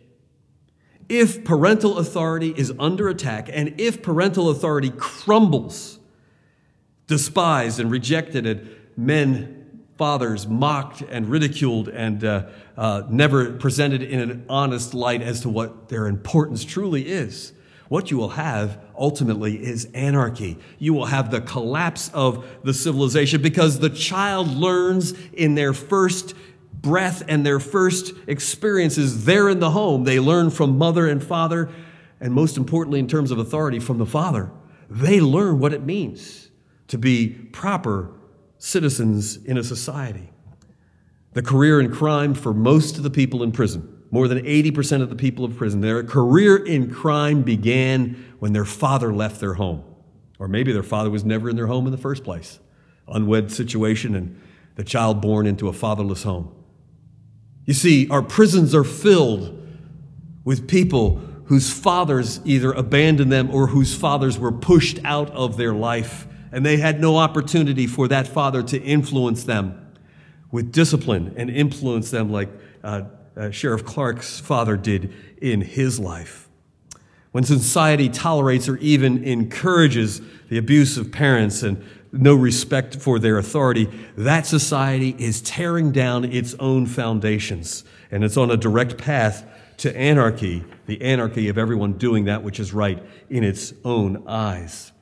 If parental authority is under attack, and if parental authority crumbles, despised and rejected, and fathers mocked and ridiculed and never presented in an honest light as to what their importance truly is, what you will have ultimately is anarchy. You will have the collapse of the civilization because the child learns in their first breath and their first experiences there in the home. They learn from mother and father, and most importantly in terms of authority, from the father. They learn what it means to be proper citizens in a society. The career in crime for most of the people in prison, more than 80% of the people in prison, their career in crime began when their father left their home. Or maybe their father was never in their home in the first place. Unwed situation and the child born into a fatherless home. You see, our prisons are filled with people whose fathers either abandoned them or whose fathers were pushed out of their life, and they had no opportunity for that father to influence them with discipline and influence them like Sheriff Clark's father did in his life. When society tolerates or even encourages the abuse of parents and no respect for their authority, that society is tearing down its own foundations, and it's on a direct path to anarchy, the anarchy of everyone doing that which is right in its own eyes.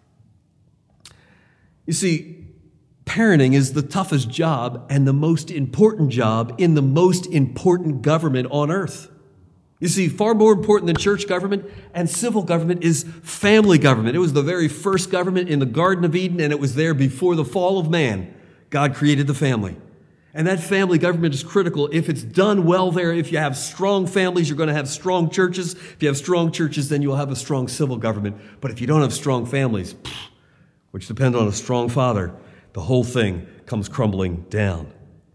You see, parenting is the toughest job and the most important job in the most important government on earth. You see, far more important than church government and civil government is family government. It was the very first government in the Garden of Eden, and it was there before the fall of man. God created the family. And that family government is critical. If it's done well there, if you have strong families, you're going to have strong churches. If you have strong churches, then you'll have a strong civil government. But if you don't have strong families, which depend on a strong father, the whole thing comes crumbling down.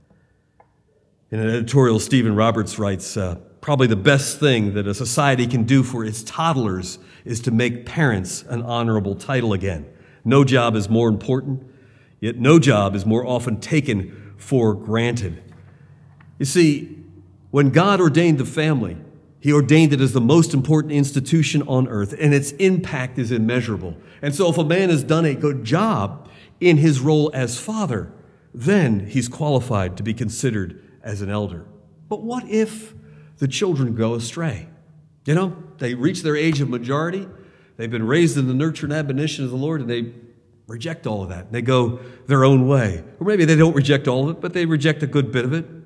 In an editorial, Stephen Roberts writes, probably the best thing that a society can do for its toddlers is to make parents an honorable title again. No job is more important, yet no job is more often taken for granted. You see, when God ordained the family, He ordained it as the most important institution on earth, and its impact is immeasurable. And so if a man has done a good job in his role as father, then he's qualified to be considered as an elder. But what if the children go astray? They reach their age of majority. They've been raised in the nurture and admonition of the Lord, and they reject all of that. They go their own way. Or maybe they don't reject all of it, but they reject a good bit of it.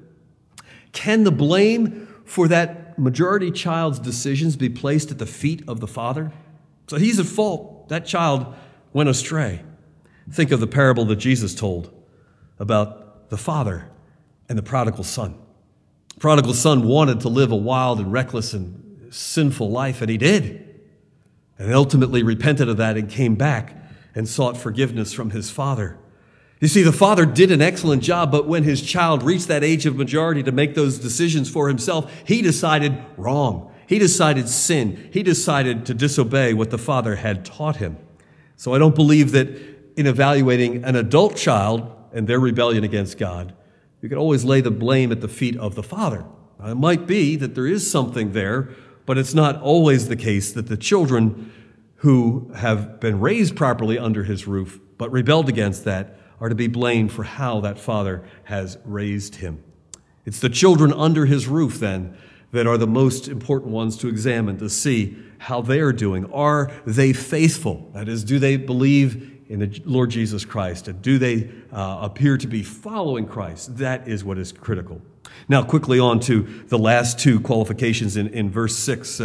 Can the blame for that majority child's decisions be placed at the feet of the father? So he's at fault. That child went astray. Think of the parable that Jesus told about the father and the prodigal son. The prodigal son wanted to live a wild and reckless and sinful life, and he did. And ultimately repented of that and came back and sought forgiveness from his father. You see, the father did an excellent job, but when his child reached that age of majority to make those decisions for himself, he decided wrong. He decided sin. He decided to disobey what the father had taught him. So I don't believe that in evaluating an adult child and their rebellion against God, you can always lay the blame at the feet of the father. Now, it might be that there is something there, but it's not always the case that the children who have been raised properly under his roof but rebelled against that are to be blamed for how that father has raised him. It's the children under his roof, then, that are the most important ones to examine to see how they are doing. Are they faithful? That is, do they believe in the Lord Jesus Christ? And do they appear to be following Christ? That is what is critical. Now, quickly on to the last two qualifications in verse 6.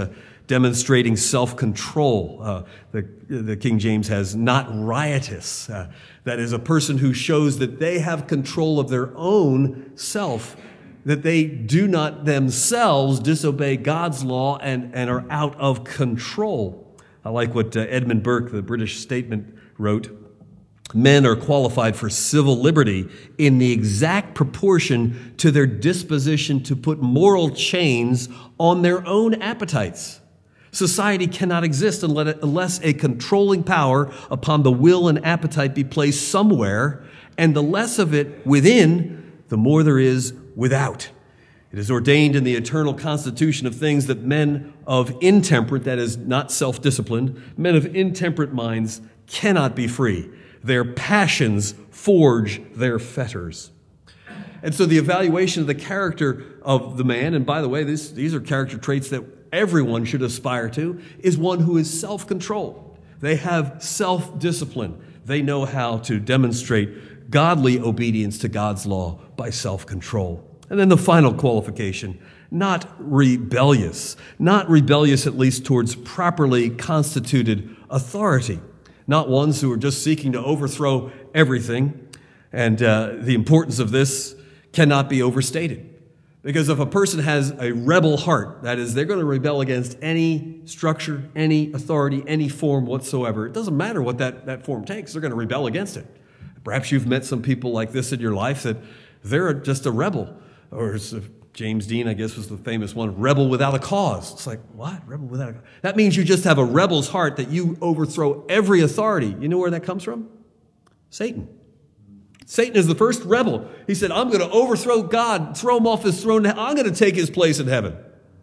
demonstrating self-control. The King James has not riotous. That is a person who shows that they have control of their own self, that they do not themselves disobey God's law and are out of control. I like what Edmund Burke, the British statesman, wrote. Men are qualified for civil liberty in the exact proportion to their disposition to put moral chains on their own appetites. Society cannot exist unless a controlling power upon the will and appetite be placed somewhere, and the less of it within, the more there is without. It is ordained in the eternal constitution of things that men of intemperate, that is, not self-disciplined, men of intemperate minds cannot be free. Their passions forge their fetters. And so the evaluation of the character of the man, and by the way, these are character traits that everyone should aspire to, is one who is self-controlled. They have self-discipline. They know how to demonstrate godly obedience to God's law by self-control. And then the final qualification, not rebellious at least towards properly constituted authority. Not ones who are just seeking to overthrow everything. And the importance of this cannot be overstated. Because if a person has a rebel heart, that is, they're going to rebel against any structure, any authority, any form whatsoever. It doesn't matter what that form takes. They're going to rebel against it. Perhaps you've met some people like this in your life that they're just a rebel. Or James Dean, I guess, was the famous one, rebel without a cause. It's like, what? Rebel without a cause? That means you just have a rebel's heart that you overthrow every authority. You know where that comes from? Satan. Satan is the first rebel. He said, I'm going to overthrow God, throw him off his throne. I'm going to take his place in heaven.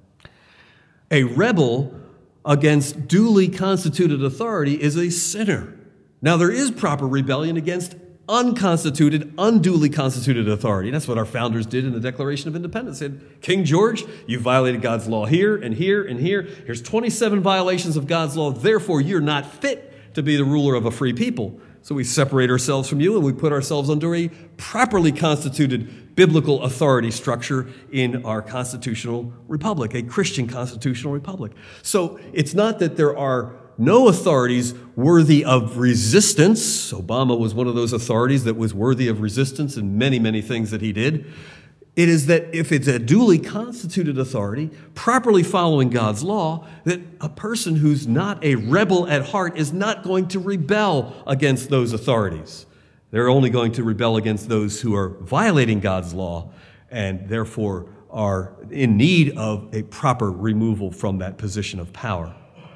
A rebel against duly constituted authority is a sinner. Now, there is proper rebellion against unconstituted, unduly constituted authority. And that's what our founders did in the Declaration of Independence. They said, King George, you violated God's law here and here and here. Here's 27 violations of God's law. Therefore, you're not fit to be the ruler of a free people. So we separate ourselves from you and we put ourselves under a properly constituted biblical authority structure in our constitutional republic, a Christian constitutional republic. So it's not that there are no authorities worthy of resistance. Obama was one of those authorities that was worthy of resistance in many, many things that he did. It is that if it's a duly constituted authority, properly following God's law, that a person who's not a rebel at heart is not going to rebel against those authorities. They're only going to rebel against those who are violating God's law and therefore are in need of a proper removal from that position of power.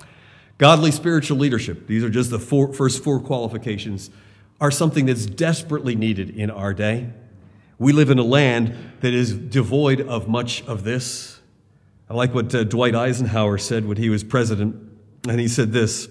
Godly spiritual leadership, these are just the first four qualifications, are something that's desperately needed in our day. We live in a land that is devoid of much of this. I like what Dwight Eisenhower said when he was president, and he said this: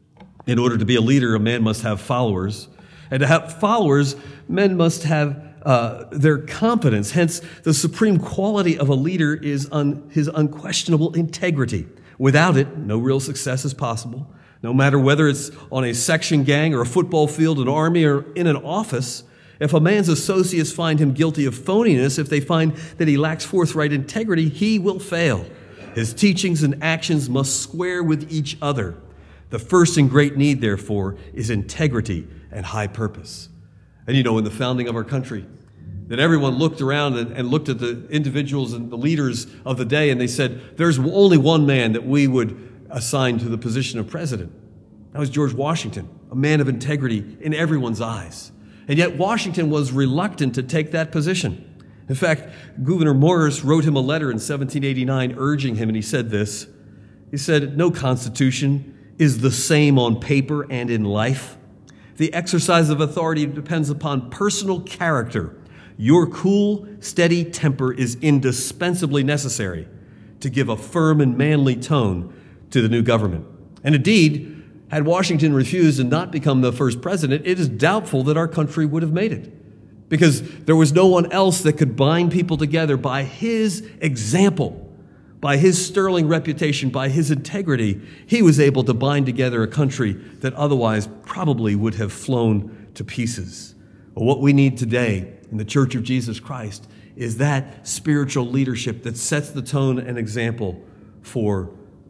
in order to be a leader, a man must have followers. And to have followers, men must have their competence. Hence, the supreme quality of a leader is his unquestionable integrity. Without it, no real success is possible. No matter whether it's on a section gang or a football field, an army, or in an office, if a man's associates find him guilty of phoniness, if they find that he lacks forthright integrity, he will fail. His teachings and actions must square with each other. The first and great need, therefore, is integrity and high purpose. And you know, in the founding of our country, that everyone looked around and looked at the individuals and the leaders of the day, and they said, there's only one man that we would assign to the position of president. That was George Washington, a man of integrity in everyone's eyes. And yet Washington was reluctant to take that position. In fact, Gouverneur Morris wrote him a letter in 1789 urging him, and he said this. He said, no constitution is the same on paper and in life. The exercise of authority depends upon personal character. Your cool, steady temper is indispensably necessary to give a firm and manly tone to the new government. And indeed, had Washington refused and not become the first president, it is doubtful that our country would have made it, because there was no one else that could bind people together by his example, by his sterling reputation, by his integrity. He was able to bind together a country that otherwise probably would have flown to pieces. Well, what we need today in the Church of Jesus Christ is that spiritual leadership that sets the tone and example for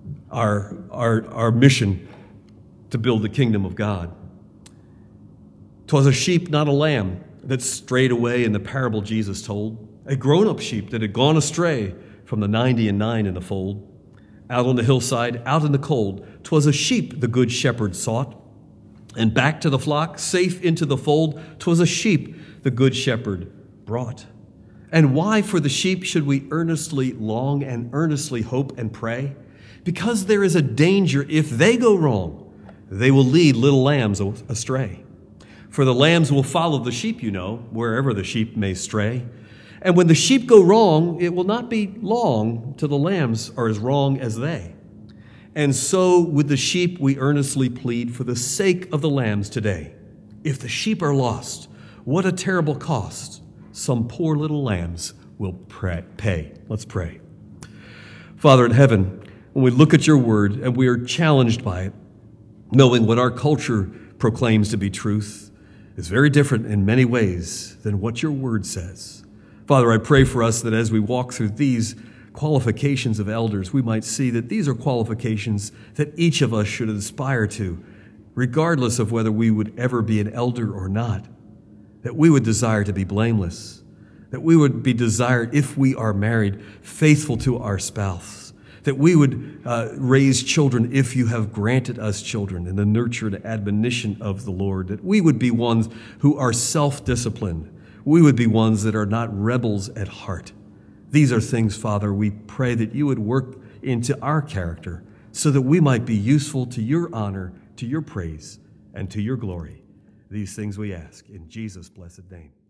our mission to build the kingdom of God. 'Twas a sheep, not a lamb, that strayed away in the parable Jesus told, a grown-up sheep that had gone astray from the 99 in the fold. Out on the hillside, out in the cold, 'twas a sheep the good shepherd sought, and back to the flock, safe into the fold, 'twas a sheep the good shepherd brought. And why for the sheep should we earnestly long and earnestly hope and pray? Because there is a danger if they go wrong, they will lead little lambs astray. For the lambs will follow the sheep, wherever the sheep may stray. And when the sheep go wrong, it will not be long till the lambs are as wrong as they. And so with the sheep we earnestly plead for the sake of the lambs today. If the sheep are lost, what a terrible cost some poor little lambs will pay. Let's pray. Father in heaven, when we look at your word and we are challenged by it, knowing what our culture proclaims to be truth is very different in many ways than what your word says. Father, I pray for us that as we walk through these qualifications of elders, we might see that these are qualifications that each of us should aspire to, regardless of whether we would ever be an elder or not, that we would desire to be blameless, that we would be desired, if we are married, faithful to our spouse, that we would raise children if you have granted us children in the nurture and admonition of the Lord, that we would be ones who are self-disciplined. We would be ones that are not rebels at heart. These are things, Father, we pray that you would work into our character so that we might be useful to your honor, to your praise, and to your glory. These things we ask in Jesus' blessed name.